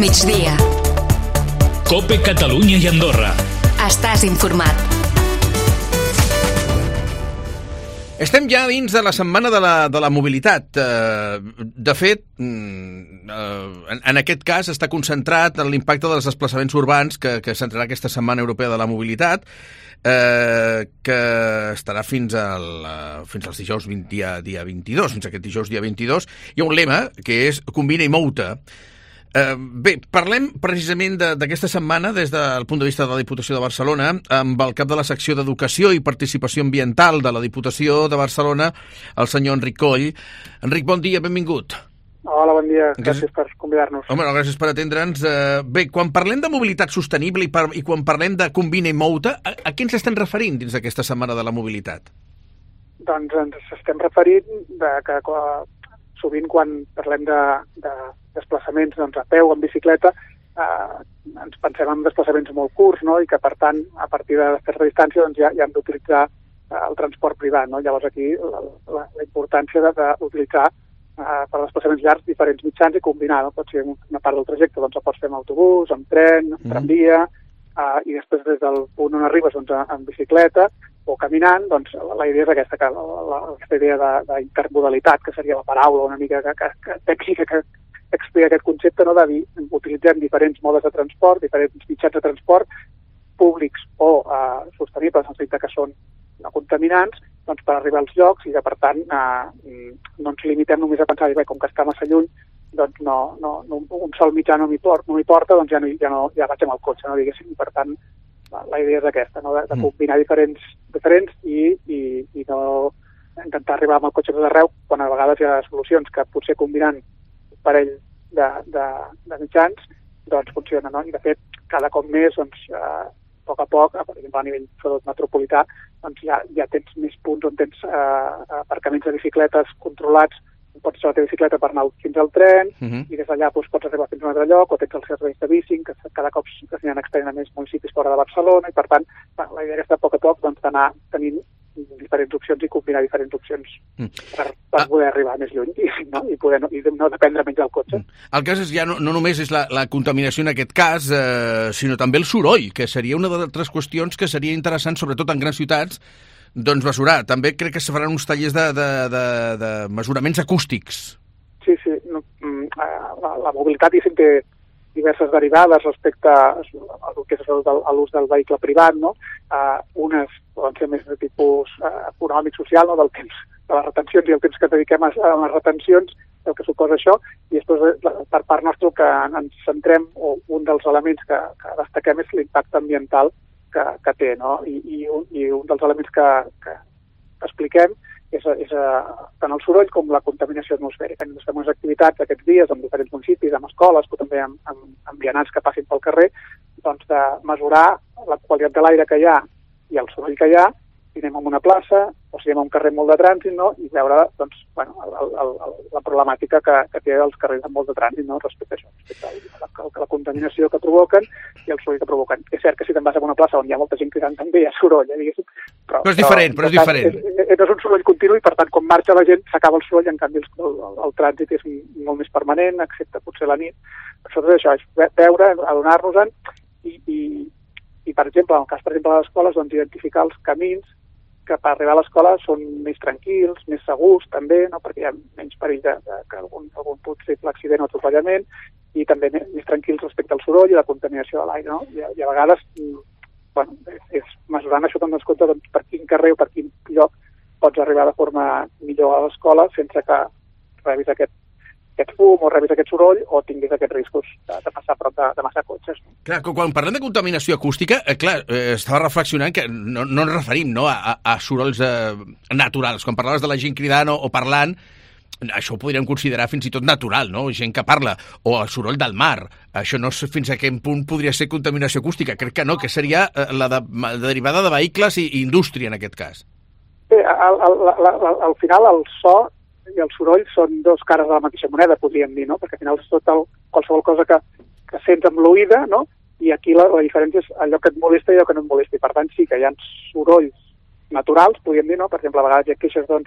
migdia. COPE Catalunya i Andorra. Estàs informat. Estem ja dins de la setmana de la mobilitat. De fet, en aquest cas està concentrat en l'impacte dels desplaçaments urbans que centrarà aquesta Setmana Europea de la Mobilitat, que estarà fins als dijous dia 22. Fins aquest dijous dia 22 hi ha un lema que és Combina i mou-te. Bé, parlem precisament d'aquesta setmana des del punt de vista de la Diputació de Barcelona amb el cap de la secció d'Educació i Participació Ambiental de la Diputació de Barcelona, el senyor Enric Coll. Enric, bon dia, benvingut. Hola, bon dia, gràcies per convidar-nos. Home, gràcies per atendre'ns. Bé, quan parlem de mobilitat sostenible i quan parlem de Combina i mou-te, a què ens estem referint dins d'aquesta setmana de la mobilitat? Doncs ens estem referint que sovint quan parlem de desplaçaments a peu o en bicicleta ens pensem en desplaçaments molt curts, no? I que per tant a partir de certa distància ja hem d'utilitzar el transport privat, no? Llavors aquí la importància d'utilitzar per desplaçaments llargs diferents mitjans i combinar, no? Pot ser una part del trajecte, doncs el pots fer amb autobús, amb tren, amb tramvia, i després des del punt on arribes en bicicleta o caminant, doncs la idea és aquesta, aquesta idea d'intermodalitat, que seria la paraula una mica tècnica que explica aquest concepte, no? De dir, utilitzem diferents modes de transport, diferents mitjans de transport públics o sostenibles, en el sentit que són no contaminants, doncs per arribar als llocs i que per tant no ens limitem només a pensar, com que està massa lluny, doncs un sol mitjà no m'hi porta, doncs ja vaig amb el cotxe, no, diguéssim, i per tant la idea és aquesta, no? De combinar diferents i no intentar arribar amb el cotxe tot arreu, quan a vegades hi ha solucions que potser combinant un parell de mitjans doncs funciona, no? I de fet cada cop més doncs, a poc, per exemple a nivell sobretot metropolità, doncs ja tens més punts on tens aparcaments de bicicletes controlats, pots usar la teva bicicleta per anar fins al tren i des d'allà pots arribar fins a un altre lloc, o tens els serveis de bicing, que cada cop s'aniran extenent a més municipis fora de Barcelona, i per tant la idea és a poc doncs, d'anar tenint diferents opcions i combinar diferents opcions per poder arribar més lluny i poder no dependre menys del cotxe. El cas és ja no només és la contaminació en aquest cas, sinó també el soroll, que seria una d'altres qüestions que seria interessant, sobretot en grans ciutats, doncs mesurar. També crec que se faran uns tallers de mesuraments acústics. Sí. La mobilitat hi té diverses derivades respecte al que és l'ús del vehicle privat, no? Unes poden ser més de tipus econòmic, social, no? Del temps, de les retencions i el temps que dediquem a les retencions, el que suposa això, i després per part nostra que ens centrem, o un dels elements que destaquem és l'impacte ambiental que té, no? I un dels elements que expliquem és tant el soroll com la contaminació atmosfèrica. Hem estem unes activitats aquests dies en diferents municipis, amb escoles, però també amb vianants que passin pel carrer, doncs de mesurar la qualitat de l'aire que hi ha i el soroll que hi ha, si anem a una plaça o si anem a un carrer amb molt de trànsit, no? I veure doncs, la problemàtica que té els carrers amb molt de trànsit, no? Respecte a això, respecte a la contaminació que provoquen i el soroll que provoquen. És cert que si te'n vas a una plaça on hi ha molta gent cridant també hi ha soroll, diguéssim. Però és diferent. No és un soroll continu i per tant quan marxa la gent s'acaba el soroll, en canvi el trànsit és molt més permanent, excepte potser la nit. Sobretot això, és veure, adonar-nos-en i per exemple, en el cas de les escoles, doncs identificar els camins que per arribar a l'escola són més tranquils, més segurs també, no? Perquè hi ha menys perill que algun possible accident o atropellament, i també més tranquils respecte al soroll i la contaminació de l'aire, no? I a vegades, és mesurant això també en compte doncs, per quin carrer o per quin lloc pots arribar de forma millor a l'escola sense que rebis aquest fum o rebis aquest soroll o tinguis aquests riscos de passar prop de massa cotxes. Clar, quan parlem de contaminació acústica, estava reflexionant que no ens referim a sorolls naturals. Quan parlaves de la gent cridant o parlant, això ho podríem considerar fins i tot natural, no? Gent que parla, o el soroll del mar. Això no sé fins a quin punt podria ser contaminació acústica. Crec que no, que seria la derivada de vehicles i indústria en aquest cas. Bé, al final el so i el soroll són dos cares de la mateixa moneda, podríem dir, no? Perquè al final és qualsevol cosa que sents amb l'oïda, no? I aquí la diferència és allò que et molesta i allò que no et molesta. I per tant sí que hi ha sorolls naturals, podríem dir, no? Per exemple, a vegades hi ha queixes, doncs,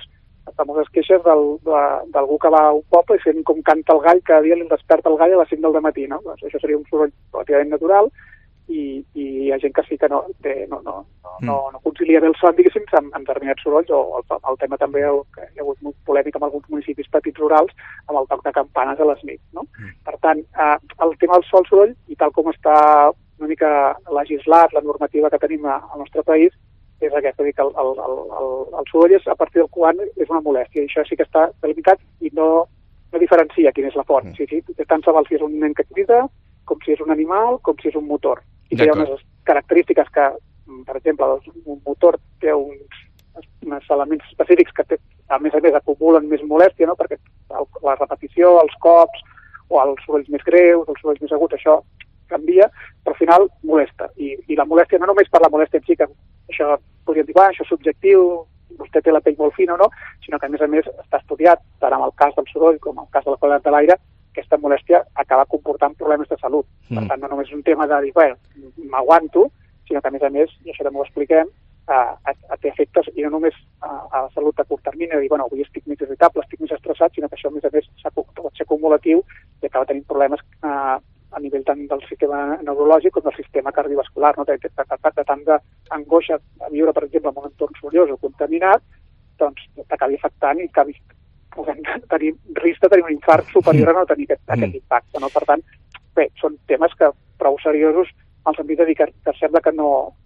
les famoses queixes d'algú que va a un poble i sent com canta el gall, cada dia li desperta el gall a les 5 del matí, no? Doncs això seria un soroll relativament natural i hi ha gent que sí que no concilia bé el son, diguéssim, amb determinats sorolls, o el tema també que hi ha hagut molt polèmic en alguns municipis petits rurals amb el toc de campanes a les nits, no? Per tant, el tema del soroll, i tal com està una mica legislat, la normativa que tenim al nostre país, és aquesta, dir que el soroll és a partir del quan és una molèstia, i això sí que està delimitat i no diferencia quina és la font. Sí, tant se val si és un nen que crida, com si és un animal, com si és un motor. I que hi ha unes característiques que, per exemple, un motor té uns elements específics que a més acumulen més molèstia, no? Perquè la repetició, els cops, o els sorolls més greus, els sorolls més aguts, això canvia, però al final molesta. I la molèstia, no només per la molèstia en si, que això podríem dir, això és subjectiu, vostè té la pell molt fina o no, sinó que a més està estudiat, tant en el cas del soroll com en el cas de la qualitat de l'aire, aquesta molèstia acaba comportant problemes de salut. Per tant, no només és un tema de dir, m'aguanto, sinó que a més, i això també ho expliquem, té efectes, i no només a la salut a curt termini, de dir, avui estic més irritable, estic més estressat, sinó que això a més pot ser acumulatiu i acaba tenint problemes a nivell tant del sistema neurològic com del sistema cardiovascular, no? De tant d'angoixa a viure, per exemple, en un entorn sorollós o contaminat, doncs t'acabi afectant i acabi tenir risc de tenir un infart superior a no tenir aquest impacte, no? Per tant, bé, són temes que prou seriosos en el sentit de dir que sembla que no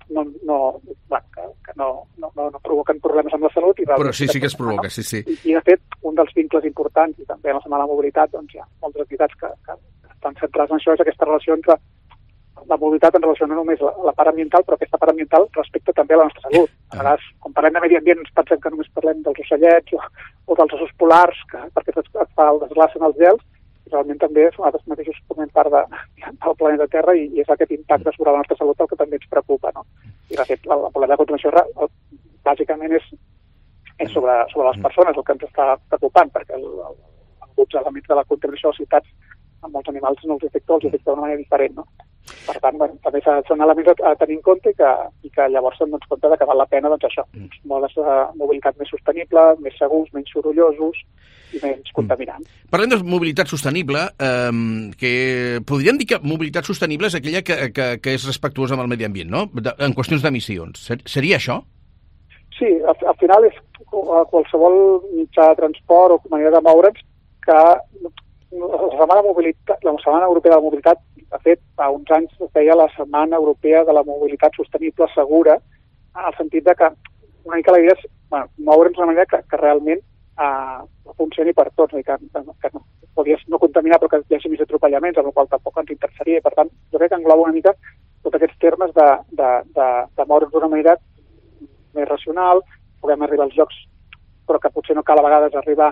provoquen problemes amb la salut. Però sí que es provoca, sí. I de fet, un dels vincles importants, i també en la Setmana de la Mobilitat, doncs hi ha moltes entitats que estan centrades en això, és aquesta relació entre la mobilitat en relació no només a la part ambiental, però aquesta part ambiental respecte també a la nostra salut. A vegades, quan parlem de medi ambient, ens pensem que només parlem dels ocellets o dels ossos polars, perquè es fa el desglaç en els gels, i realment també nosaltres mateixos formem part del planeta Terra i és aquest impacte sobre la nostra salut el que també ens preocupa, no? I de fet, el problema de contaminació bàsicament és sobre les persones el que ens està preocupant, perquè alguns elements de la contaminació de les ciutats amb molts animals no els afecta d'una manera diferent, no? Per tant, també són elements a tenir en compte i que llavors se'n donen compte que val la pena, això, modes de mobilitat més sostenible, més segurs, menys sorollosos i menys contaminants. Parlem de mobilitat sostenible, que podríem dir que mobilitat sostenible és aquella que és respectuosa amb el medi ambient, no? En qüestions d'emissions. Seria això? Sí, al final és qualsevol mitjà de transport o manera de moure'ns que la Setmana Europea de la Mobilitat, de fet, fa uns anys es deia la Setmana Europea de la Mobilitat Sostenible Segura, en el sentit de que una mica la idea és moure'ns d'una manera que realment funcioni per tots, que no podies no contaminar però que hi hagi més atropellaments, amb el qual tampoc ens interessaria. Per tant, jo crec que engloba una mica tots aquests termes de moure'ns d'una manera més racional, puguem arribar als llocs, però que potser no cal a vegades arribar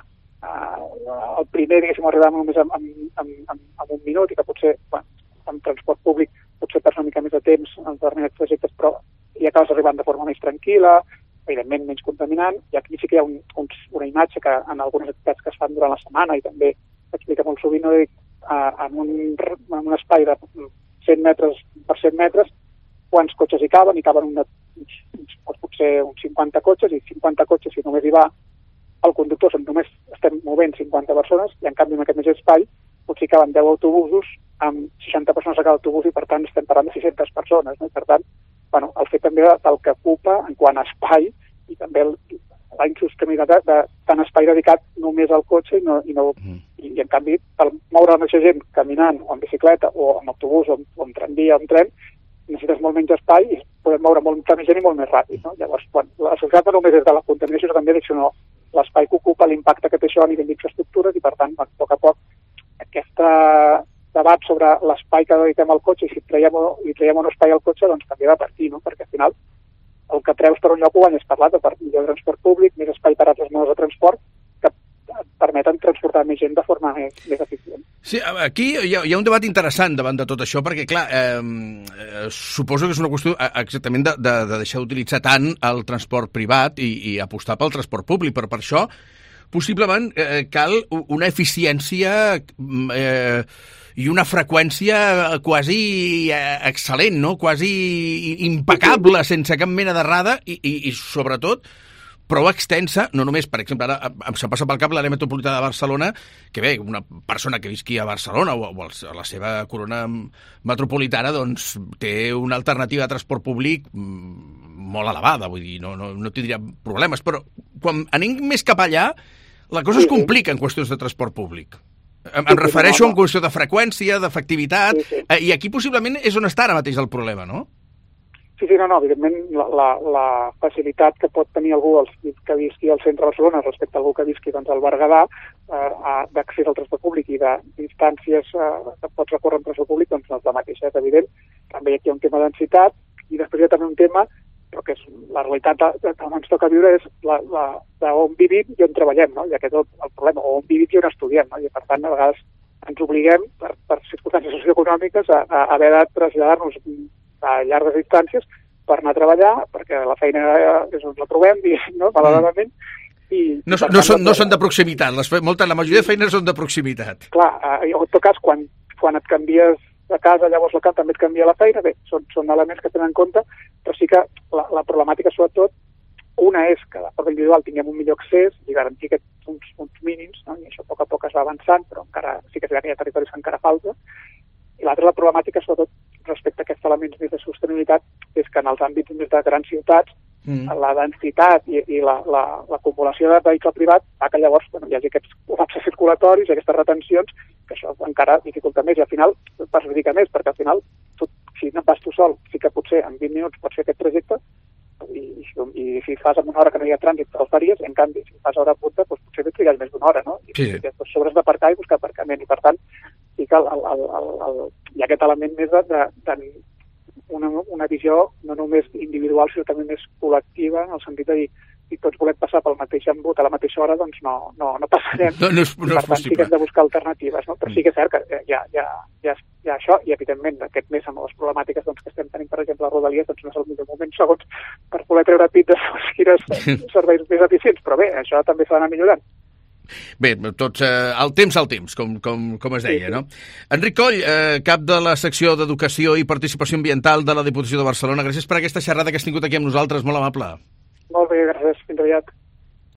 el primer, diguéssim, arribar només en un minut i que potser, amb transport públic, potser perds una mica més de temps en determinats trajectes, però hi acabes arribant de forma més tranquil·la, evidentment menys contaminant, i aquí sí que hi ha una imatge que en algunes activitats que es fan durant la setmana i també s'explica molt sovint, en un espai de 100 metres per 100 metres, quants cotxes hi caben potser uns 50 cotxes, i 50 cotxes, si només hi va el conductor, només estem movent 50 persones, i en canvi en aquest mateix espai potser caben 10 autobusos amb 60 persones a cada autobús, i per tant estem parlant de 600 persones, no? I per tant, el fet també del que ocupa en quant a espai, i també la insostenibilitat de tant espai dedicat només al cotxe i en canvi per moure la mateixa gent caminant o en bicicleta o en autobús o en tramvia o en tren necessites molt menys espai i podem moure molta més gent i molt més ràpid, no? Llavors, la societat no només és de la contaminació, sinó també sinó l'espai que ocupa, l'impacte que té això a nivell d'infraestructures, i per tant, a poc aquest debat sobre l'espai que dediquem al cotxe i si traiem o no espai al cotxe, doncs també va per aquí, no? Perquè al final el que treus per un lloc ho guanyes per l'altre, per millor transport públic, més espai per altres modes de transport que permeten transportar més gent de forma més eficient. Sí, aquí hi ha un debat interessant davant de tot això, perquè, clar, suposo que és una qüestió exactament de deixar d'utilitzar tant el transport privat i apostar pel transport públic, però per això possiblement cal una eficiència i una freqüència quasi excel·lent, no? Quasi impecable, sense cap mena d'errada i sobretot prou extensa, no només, per exemple, ara em se passa pel cap l'àrea metropolitana de Barcelona, que bé, una persona que visqui a Barcelona o a la seva corona metropolitana, doncs té una alternativa de transport públic molt elevada, vull dir, no tindria problemes, però quan anem més cap allà, la cosa es complica en qüestions de transport públic. Em refereixo a una qüestió de freqüència, d'efectivitat, i aquí possiblement és on està ara mateix el problema, no? Sí, no, evidentment la facilitat que pot tenir algú que visqui al centre de Barcelona respecte a algú que visqui al Berguedà d'accés al transport públic i de distàncies que pots recórrer en transport públic, doncs no és la mateixa, és evident. També aquí hi ha un tema de densitat i després hi ha també un tema però que és la realitat que ens toca viure és d'on vivim i on treballem, no? I aquest és el problema, o on vivim i on estudiem, no? I per tant, a vegades ens obliguem, per circumstàncies socioeconòmiques, a haver de traslladar-nos a llargues distàncies per anar a treballar, perquè la feina és on la trobem, no? Malauradament. No són de proximitat, la majoria de feines són de proximitat. Clar, en tot cas, quan et canvies de casa, llavors local també et canvia la feina, bé, són elements que tenen en compte, però sí que la problemàtica sobretot, una és que de forma individual tinguem un millor accés i garantir uns mínims, no? I això a poc es va avançant, però encara sí que hi ha territoris que encara falta, i l'altra, la problemàtica sobretot respecte a aquests elements més de sostenibilitat, és que en els àmbits més de grans ciutats la densitat i l'acumulació de vehicle privat fa que llavors hi hagi aquests col·lapses circulatoris i aquestes retencions, que això encara dificulta més i al final perjudica més, perquè al final si no vas tu sol, sí que potser en 20 minuts pots fer aquest trajecte i si fas en una hora que no hi ha trànsit el faries, en canvi si fas hora punta doncs potser trigues més d'una hora, no? I després sobres d'aparcar i buscar aparcament i per tant sí que hi ha aquest element més de una visió no només individual sinó també més col·lectiva en el sentit de dir si tots volem passar pel mateix embut a la mateixa hora, doncs no passarem. No és per tant, sí que hem de buscar alternatives, no? Però sí que és cert que hi ha això, i evidentment aquest mes amb les problemàtiques doncs, que estem tenint, per exemple, a Rodalies, doncs no és el millor moment, segons, per poder treure pit de quines serveis més eficients, però bé, això també s'ha d'anar millorant. Bé, tots al temps, com es deia, no? Enric Coll, cap de la secció d'Educació i Participació Ambiental de la Diputació de Barcelona, gràcies per aquesta xerrada que has tingut aquí amb nosaltres, molt amable. Molt bé, gràcies. Fins aviat.